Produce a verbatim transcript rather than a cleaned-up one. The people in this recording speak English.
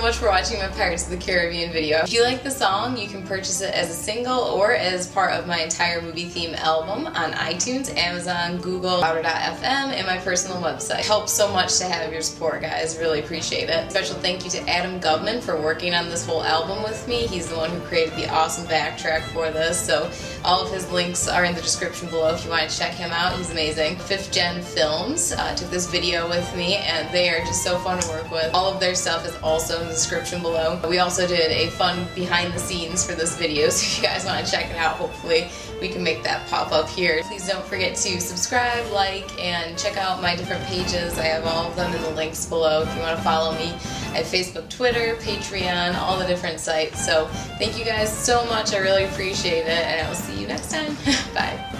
much for watching my Pirates of the Caribbean video. If you like the song, you can purchase it as a single or as part of my entire movie theme album on iTunes, Amazon, Google, Louder dot F M, and my personal website. It helps so much to have your support, guys. Really appreciate it. Special thank you to Adam Gubman for working on this whole album with me. He's the one who created the awesome backtrack for this, so all of his links are in the description below if you want to check him out. He's amazing. Fifth Gen Films uh, took this video with me, and they are just so fun to work with. All of their stuff is also in the description below. We also did a fun behind the scenes for this video, so if you guys want to check it out, hopefully we can make that pop up here. Please don't forget to subscribe, like, and check out my different pages. I have all of them in the links below if you want to follow me. I have Facebook, Twitter, Patreon, all the different sites. So thank you guys so much. I really appreciate it, and I will see you next time. Bye.